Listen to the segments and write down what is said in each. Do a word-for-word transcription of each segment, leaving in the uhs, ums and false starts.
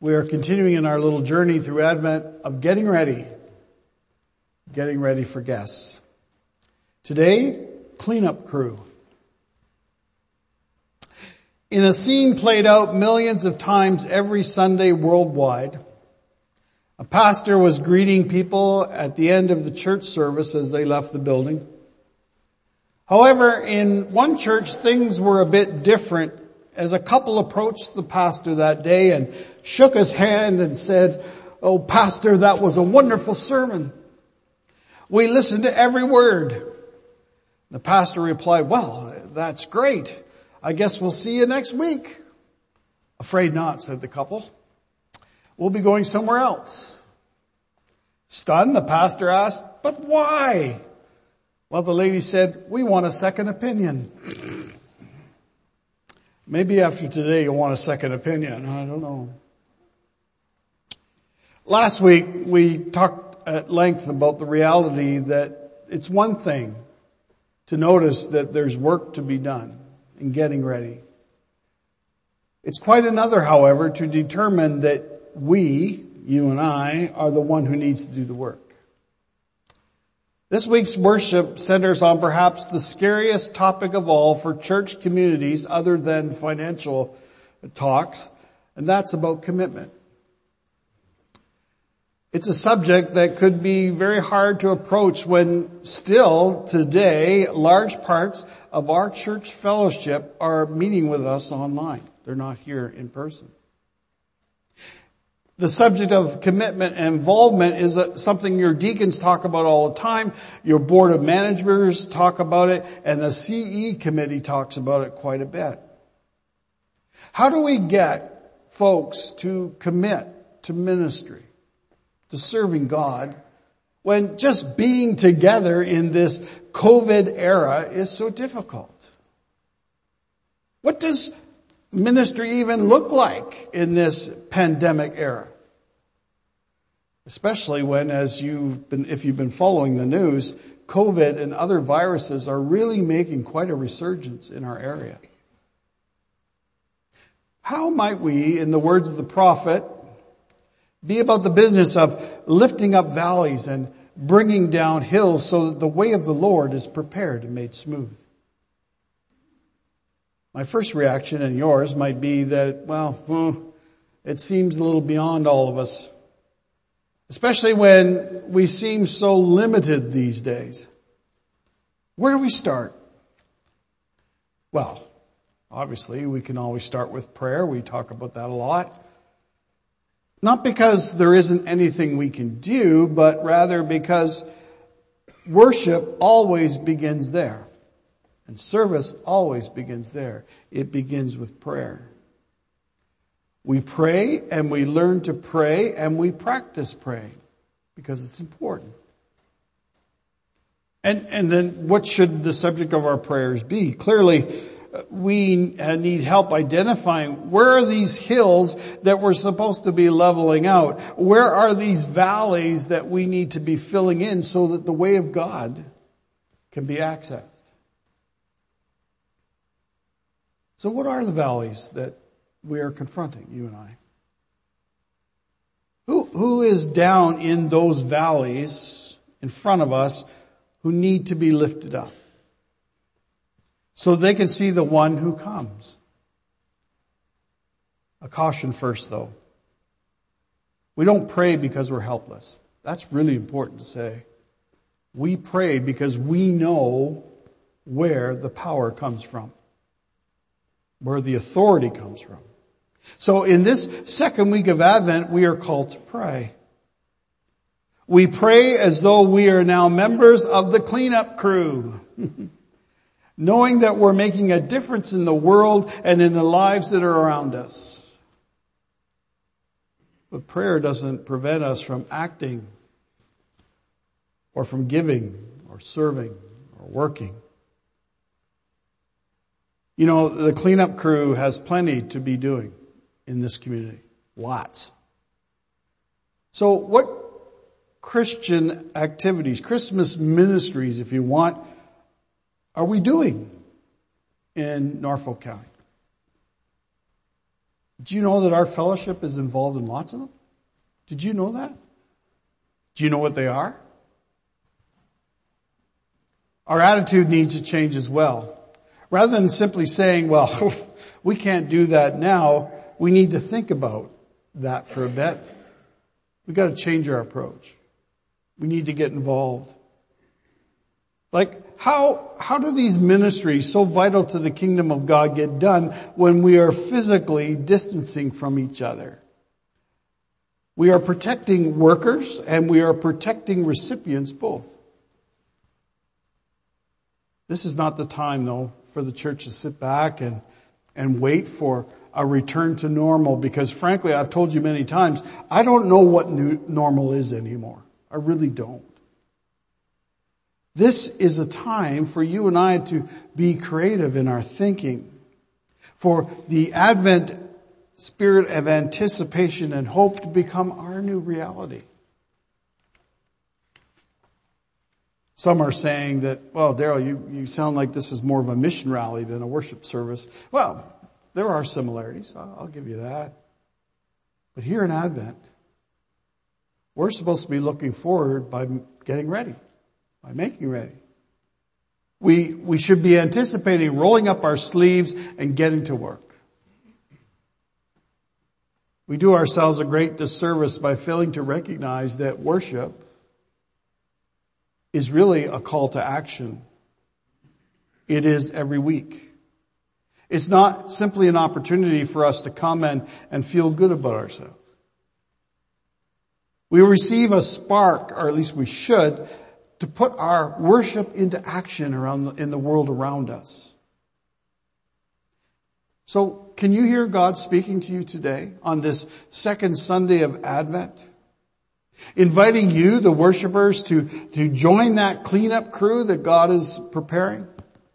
We are continuing in our little journey through Advent of getting ready, getting ready for guests. Today, cleanup crew. In a scene played out millions of times every Sunday worldwide, a pastor was greeting people at the end of the church service as they left the building. However, in one church, things were a bit different as a couple approached the pastor that day and shook his hand and said, "Oh, pastor, that was a wonderful sermon. We listened to every word." The pastor replied, "Well, that's great. I guess we'll see you next week." "Afraid not," said the couple. "We'll be going somewhere else." Stunned, the pastor asked, "But why?" Well, the lady said, "We want a second opinion." Maybe after today you'll want a second opinion. I don't know. Last week we talked at length about the reality that it's one thing to notice that there's work to be done in getting ready. It's quite another, however, to determine that we, you and I, are the one who needs to do the work. This week's worship centers on perhaps the scariest topic of all for church communities other than financial talks, and that's about commitment. It's a subject that could be very hard to approach when still today large parts of our church fellowship are meeting with us online. They're not here in person. The subject of commitment and involvement is something your deacons talk about all the time, your board of managers talk about it, and the C E committee talks about it quite a bit. How do we get folks to commit to ministry, to serving God, when just being together in this COVID era is so difficult? What does ministry even look like in this pandemic era? Especially when, as you've been, if you've been following the news, COVID and other viruses are really making quite a resurgence in our area. How might we, in the words of the prophet, be about the business of lifting up valleys and bringing down hills so that the way of the Lord is prepared and made smooth? My first reaction, and yours, might be that, well, hmm, it seems a little beyond all of us. Especially when we seem so limited these days. Where do we start? Well, obviously we can always start with prayer. We talk about that a lot. Not because there isn't anything we can do, but rather because worship always begins there. And service always begins there. It begins with prayer. We pray and we learn to pray and we practice praying because it's important. And, and then what should the subject of our prayers be? Clearly, we need help identifying where are these hills that we're supposed to be leveling out? Where are these valleys that we need to be filling in so that the way of God can be accessed? So what are the valleys that we are confronting, you and I? Who, who is down in those valleys in front of us who need to be lifted up so they can see the one who comes? A caution first, though. We don't pray because we're helpless. That's really important to say. We pray because we know where the power comes from, where the authority comes from. So in this second week of Advent, we are called to pray. We pray as though we are now members of the cleanup crew, knowing that we're making a difference in the world and in the lives that are around us. But prayer doesn't prevent us from acting or from giving or serving or working. You know, the cleanup crew has plenty to be doing in this community. Lots. So what Christian activities, Christmas ministries, if you want, are we doing in Norfolk County? Do you know that our fellowship is involved in lots of them? Did you know that? Do you know what they are? Our attitude needs to change as well. Rather than simply saying, well, we can't do that now, we need to think about that for a bit. We've got to change our approach. We need to get involved. Like, how, how do these ministries so vital to the kingdom of God get done when we are physically distancing from each other? We are protecting workers and we are protecting recipients both. This is not the time, though, for the church to sit back and, and wait for a return to normal, because frankly, I've told you many times, I don't know what new normal is anymore. I really don't. This is a time for you and I to be creative in our thinking, for the Advent spirit of anticipation and hope to become our new reality. Some are saying that, well, Daryl, you, you sound like this is more of a mission rally than a worship service. Well, there are similarities. I'll, I'll give you that. But here in Advent, we're supposed to be looking forward by getting ready, by making ready. We, we should be anticipating rolling up our sleeves and getting to work. We do ourselves a great disservice by failing to recognize that worship is really a call to action. It is every week. It's not simply an opportunity for us to come and, and feel good about ourselves. We receive a spark, or at least we should, to put our worship into action around the, in the world around us. So, can you hear God speaking to you today on this second Sunday of Advent? Inviting you, the worshipers, to, to join that cleanup crew that God is preparing?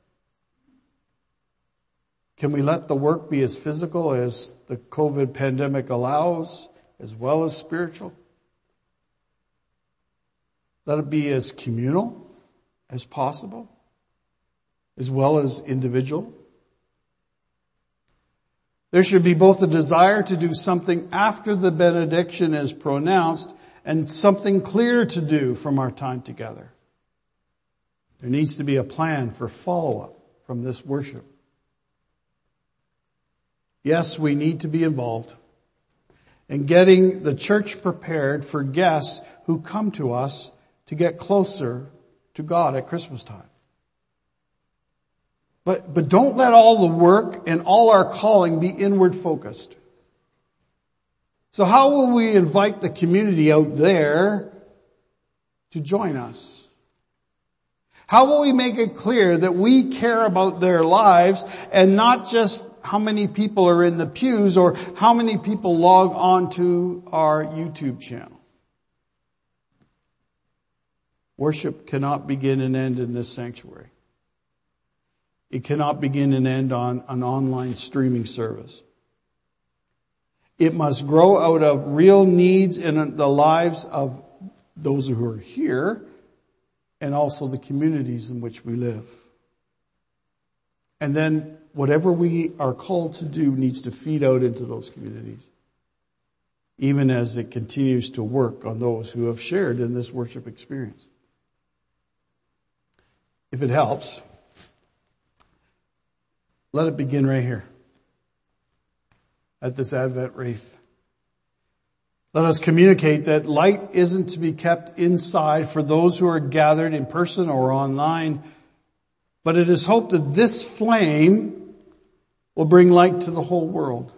Can we let the work be as physical as the COVID pandemic allows, as well as spiritual? Let it be as communal as possible, as well as individual. There should be both a desire to do something after the benediction is pronounced and something clear to do from our time together. There needs to be a plan for follow-up from this worship. Yes, we need to be involved in getting the church prepared for guests who come to us to get closer to God at Christmas time. But, but don't let all the work and all our calling be inward focused. So how will we invite the community out there to join us? How will we make it clear that we care about their lives and not just how many people are in the pews or how many people log on to our YouTube channel? Worship cannot begin and end in this sanctuary. It cannot begin and end on an online streaming service. It must grow out of real needs in the lives of those who are here and also the communities in which we live. And then whatever we are called to do needs to feed out into those communities, even as it continues to work on those who have shared in this worship experience. If it helps, let it begin right here at this Advent wreath. Let us communicate that light isn't to be kept inside for those who are gathered in person or online, but it is hoped that this flame will bring light to the whole world.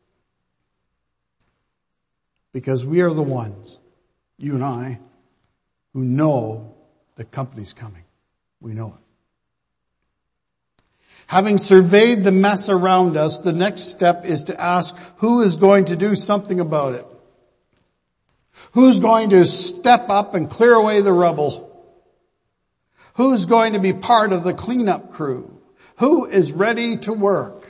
Because we are the ones, you and I, who know the company's coming. We know it. Having surveyed the mess around us, the next step is to ask who is going to do something about it. Who's going to step up and clear away the rubble? Who's going to be part of the cleanup crew? Who is ready to work?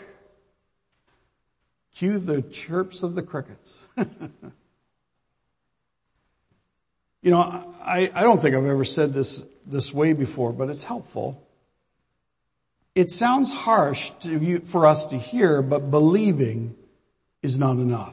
Cue the chirps of the crickets. You know, I, I don't think I've ever said this this way before, but it's helpful. It sounds harsh to you, for us to hear, but believing is not enough.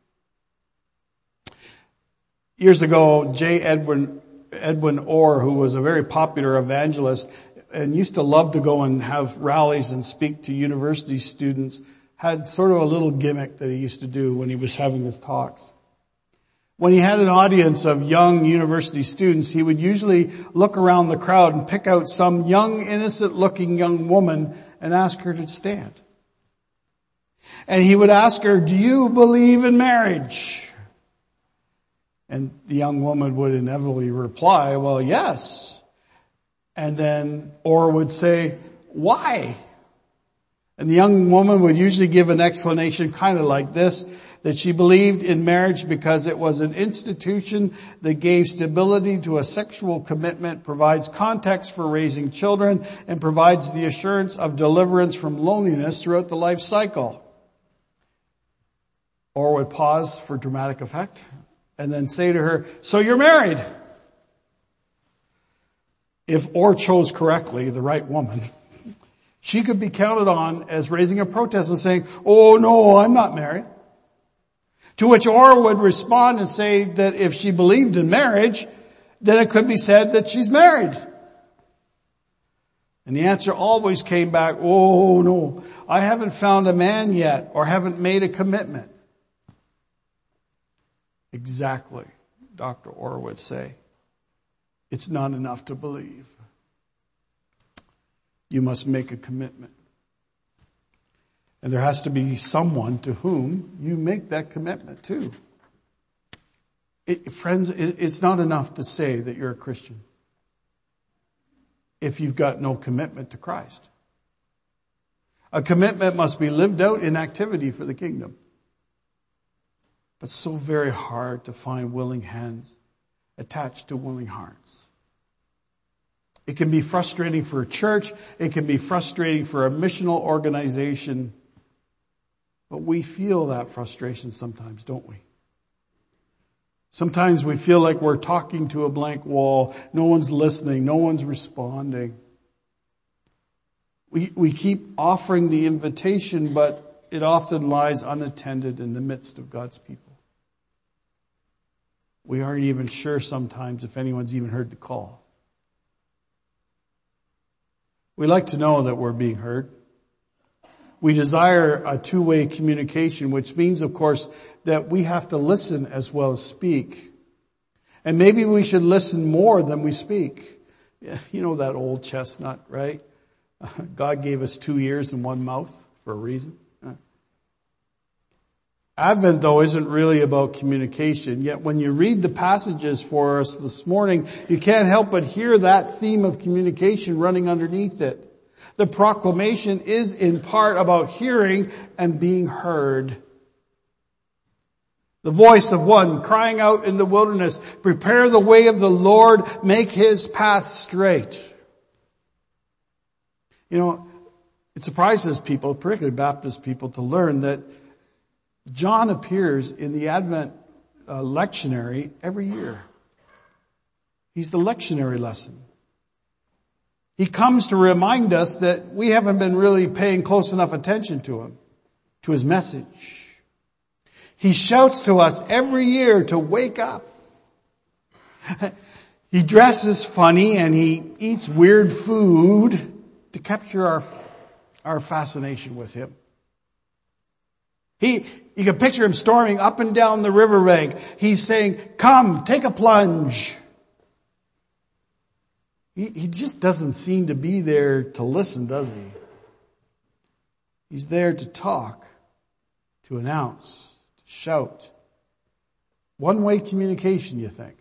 Years ago, J. Edwin, Edwin Orr, who was a very popular evangelist and used to love to go and have rallies and speak to university students, had sort of a little gimmick that he used to do when he was having his talks. When he had an audience of young university students, he would usually look around the crowd and pick out some young, innocent-looking young woman and ask her to stand. And he would ask her, "Do you believe in marriage?" And the young woman would inevitably reply, "Well, yes." And then Orr would say, "Why?" And the young woman would usually give an explanation kind of like this, that she believed in marriage because it was an institution that gave stability to a sexual commitment, provides context for raising children, and provides the assurance of deliverance from loneliness throughout the life cycle. Or would pause for dramatic effect and then say to her, "So you're married." If Orr chose correctly, the right woman, she could be counted on as raising a protest and saying, "Oh no, I'm not married." To which Orr would respond and say that if she believed in marriage, then it could be said that she's married. And the answer always came back, "Oh no, I haven't found a man yet or haven't made a commitment." Exactly, Doctor Orr would say. It's not enough to believe. You must make a commitment. And there has to be someone to whom you make that commitment to. It, friends, it, it's not enough to say that you're a Christian if you've got no commitment to Christ. A commitment must be lived out in activity for the kingdom. But so very hard to find willing hands attached to willing hearts. It can be frustrating for a church. It can be frustrating for a missional organization. But we feel that frustration sometimes, don't we? Sometimes we feel like we're talking to a blank wall. No one's listening. No one's responding. We, we keep offering the invitation, but it often lies unattended in the midst of God's people. We aren't even sure sometimes if anyone's even heard the call. We like to know that we're being heard. We desire a two-way communication, which means, of course, that we have to listen as well as speak. And maybe we should listen more than we speak. You know that old chestnut, right? God gave us two ears and one mouth for a reason. Advent, though, isn't really about communication. Yet when you read the passages for us this morning, you can't help but hear that theme of communication running underneath it. The proclamation is in part about hearing and being heard. The voice of one crying out in the wilderness, "Prepare the way of the Lord, make his path straight." You know, it surprises people, particularly Baptist people, to learn that John appears in the Advent uh, lectionary every year. He's the lectionary lesson. He comes to remind us that we haven't been really paying close enough attention to him, to his message. He shouts to us every year to wake up. He dresses funny and he eats weird food to capture our, our fascination with him. He, you can picture him storming up and down the riverbank. He's saying, "Come, take a plunge." He, he just doesn't seem to be there to listen, does he? He's there to talk, to announce, to shout. One-way communication, you think.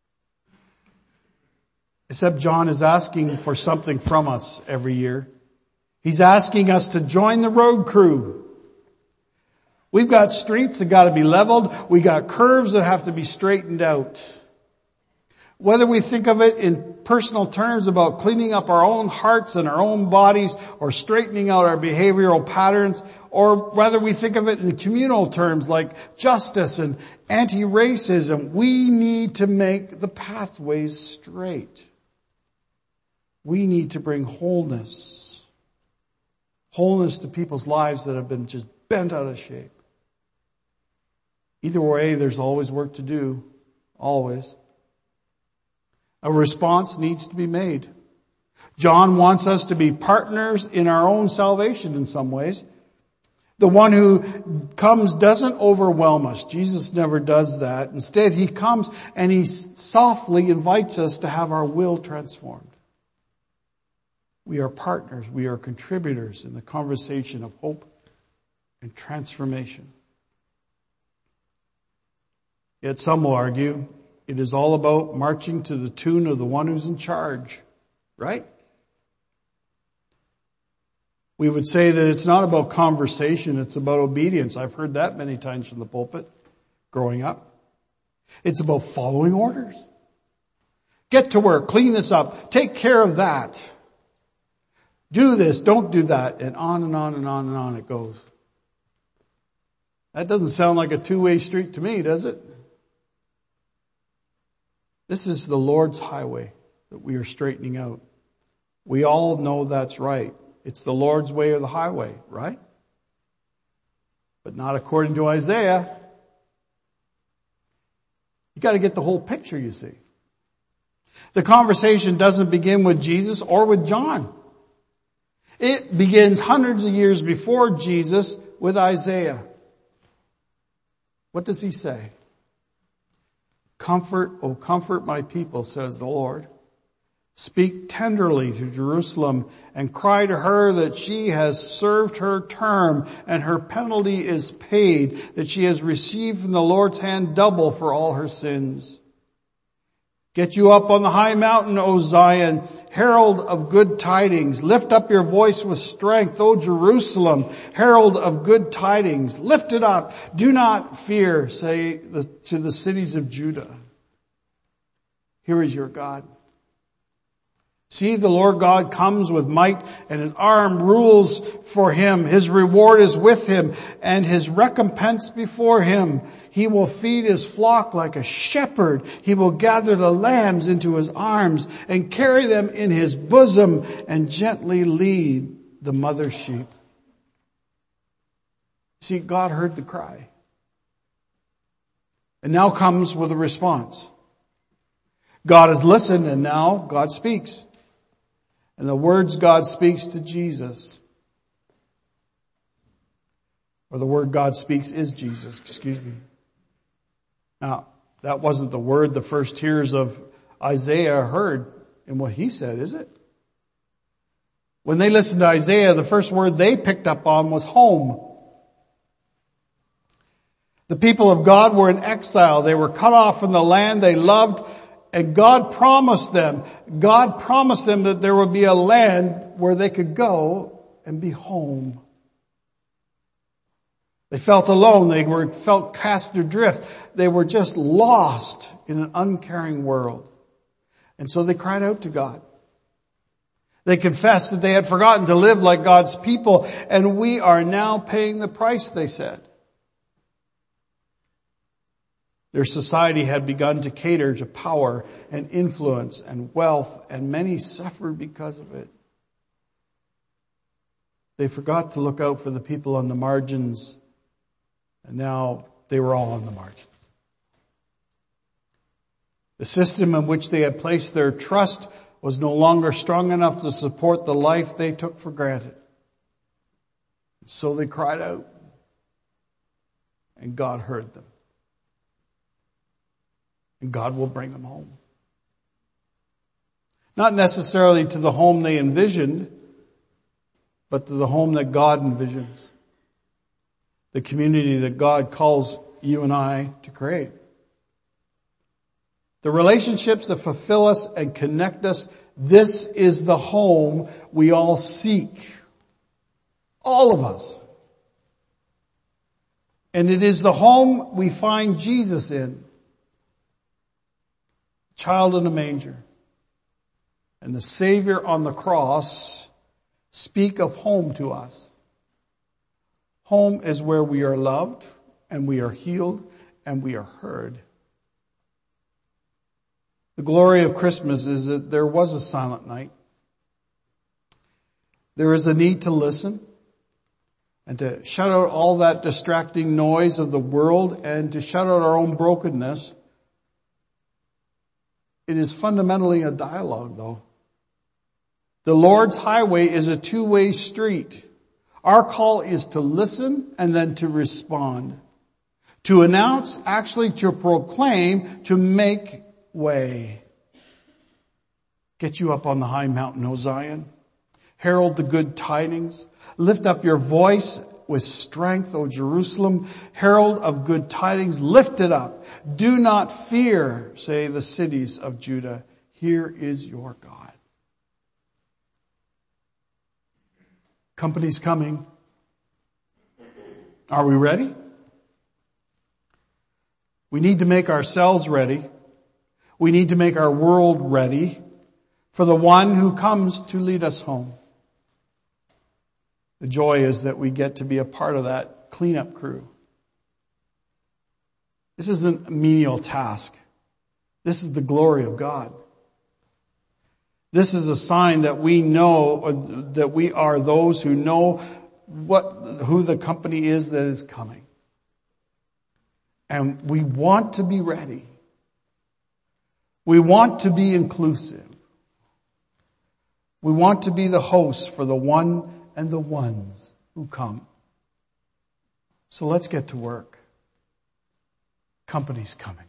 Except John is asking for something from us every year. He's asking us to join the road crew. We've got streets that got to be leveled. We got curves that have to be straightened out. Whether we think of it in personal terms about cleaning up our own hearts and our own bodies or straightening out our behavioral patterns, or whether we think of it in communal terms like justice and anti-racism, we need to make the pathways straight. We need to bring wholeness. Wholeness to people's lives that have been just bent out of shape. Either way, there's always work to do. Always. A response needs to be made. John wants us to be partners in our own salvation in some ways. The one who comes doesn't overwhelm us. Jesus never does that. Instead, he comes and he softly invites us to have our will transformed. We are partners. We are contributors in the conversation of hope and transformation. Yet some will argue it is all about marching to the tune of the one who's in charge, right? We would say that it's not about conversation, it's about obedience. I've heard that many times from the pulpit growing up. It's about following orders. Get to work, clean this up, take care of that. Do this, don't do that, and on and on and on and on it goes. That doesn't sound like a two-way street to me, does it? This is the Lord's highway that we are straightening out. We all know that's right. It's the Lord's way or the highway, right? But not according to Isaiah. You got to get the whole picture, you see. The conversation doesn't begin with Jesus or with John. It begins hundreds of years before Jesus with Isaiah. What does he say? Comfort, oh comfort my people, says the Lord. Speak tenderly to Jerusalem and cry to her that she has served her term and her penalty is paid, that she has received from the Lord's hand double for all her sins. Get you up on the high mountain, O Zion, herald of good tidings. Lift up your voice with strength, O Jerusalem, herald of good tidings. Lift it up. Do not fear, say the, to the cities of Judah. Here is your God. See, the Lord God comes with might and his arm rules for him. His reward is with him and his recompense before him. He will feed his flock like a shepherd. He will gather the lambs into his arms and carry them in his bosom and gently lead the mother sheep. See, God heard the cry. And now comes with a response. God has listened and now God speaks. And the words God speaks to Jesus, or the word God speaks is Jesus, excuse me. Now, that wasn't the word the first hearers of Isaiah heard in what he said, is it? When they listened to Isaiah, the first word they picked up on was home. The people of God were in exile. They were cut off from the land they loved. And God promised them, God promised them that there would be a land where they could go and be home. They felt alone. They were felt cast adrift. They were just lost in an uncaring world. And so they cried out to God. They confessed that they had forgotten to live like God's people, and we are now paying the price, they said. Their society had begun to cater to power and influence and wealth, and many suffered because of it. They forgot to look out for the people on the margins, and now they were all on the margins. The system in which they had placed their trust was no longer strong enough to support the life they took for granted. So they cried out, and God heard them. And God will bring them home. Not necessarily to the home they envisioned, but to the home that God envisions. The community that God calls you and I to create. The relationships that fulfill us and connect us, this is the home we all seek. All of us. And it is the home we find Jesus in. Child in a manger and the Savior on the cross speak of home to us. Home is where we are loved and we are healed and we are heard. The glory of Christmas is that there was a silent night. There is a need to listen, and to shut out all that distracting noise of the world and to shut out our own brokenness. It is fundamentally a dialogue, though. The Lord's highway is a two-way street. Our call is to listen and then to respond. To announce, actually to proclaim, to make way. Get you up on the high mountain, O Zion. Herald the good tidings. Lift up your voice with strength, O Jerusalem. Herald of good tidings, lift it up. Do not fear, say the cities of Judah. Here is your God. Company's coming. Are we ready? We need to make ourselves ready. We need to make our world ready for the one who comes to lead us home. The joy is that we get to be a part of that cleanup crew. This isn't a menial task. This is the glory of God. This is a sign that we know, that we are those who know what, who the company is that is coming. And we want to be ready. We want to be inclusive. We want to be the host for the one and the ones who come. So let's get to work. Company's coming.